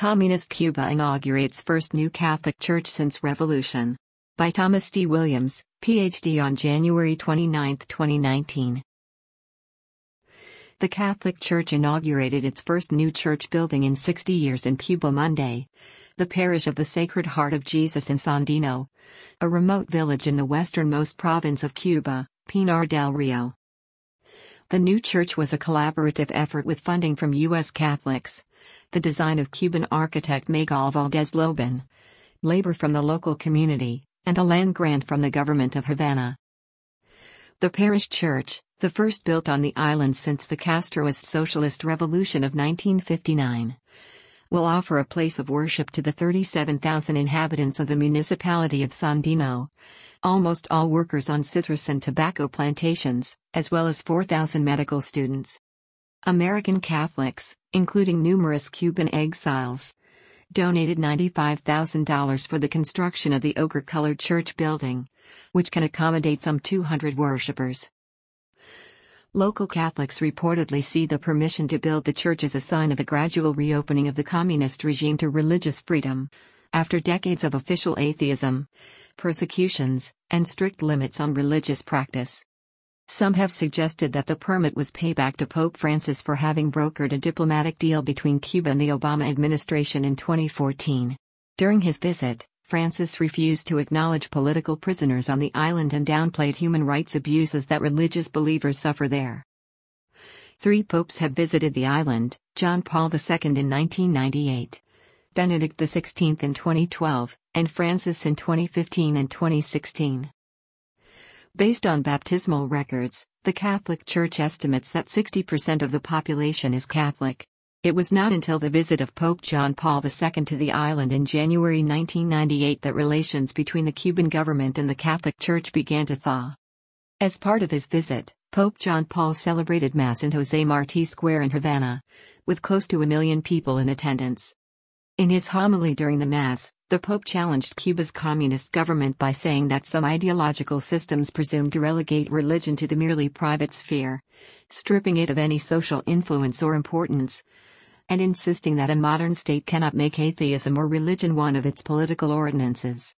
Communist Cuba inaugurates first new Catholic church since revolution. By Thomas D. Williams, Ph.D. on January 29, 2019. The Catholic Church inaugurated its first new church building in 60 years in Cuba Monday. The parish of the Sacred Heart of Jesus in Sandino, a remote village in the westernmost province of Cuba, Pinar del Rio. The new church was a collaborative effort with funding from U.S. Catholics, the design of Cuban architect Miguel Valdez Lobin, labor from the local community, and a land grant from the government of Havana. The parish church, the first built on the island since the Castroist Socialist Revolution of 1959, will offer a place of worship to the 37,000 inhabitants of the municipality of Sandino, almost all workers on citrus and tobacco plantations, as well as 4,000 medical students. American Catholics, including numerous Cuban exiles, donated $95,000 for the construction of the ochre-colored church building, which can accommodate some 200 worshippers. Local Catholics reportedly see the permission to build the church as a sign of a gradual reopening of the communist regime to religious freedom, after decades of official atheism, persecutions, and strict limits on religious practice. Some have suggested that the permit was payback to Pope Francis for having brokered a diplomatic deal between Cuba and the Obama administration in 2014. During his visit, Francis refused to acknowledge political prisoners on the island and downplayed human rights abuses that religious believers suffer there. 3 popes have visited the island: John Paul II in 1998, Benedict XVI in 2012, and Francis in 2015 and 2016. Based on baptismal records, the Catholic Church estimates that 60% of the population is Catholic. It was not until the visit of Pope John Paul II to the island in January 1998 that relations between the Cuban government and the Catholic Church began to thaw. As part of his visit, Pope John Paul celebrated Mass in José Martí Square in Havana, with close to 1 million people in attendance. In his homily during the Mass, the Pope challenged Cuba's communist government by saying that some ideological systems presume to relegate religion to the merely private sphere, stripping it of any social influence or importance, and insisting that a modern state cannot make atheism or religion one of its political ordinances.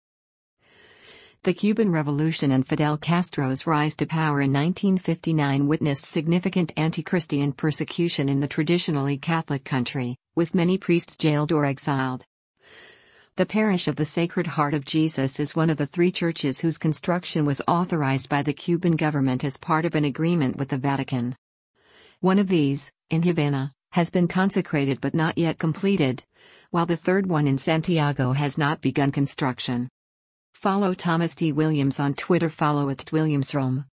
The Cuban Revolution and Fidel Castro's rise to power in 1959 witnessed significant anti-Christian persecution in the traditionally Catholic country, with many priests jailed or exiled. The parish of the Sacred Heart of Jesus is one of the 3 churches whose construction was authorized by the Cuban government as part of an agreement with the Vatican. One of these, in Havana, has been consecrated but not yet completed, while the third one in Santiago has not begun construction. Follow Thomas D. Williams on Twitter. Follow @WilliamsRome.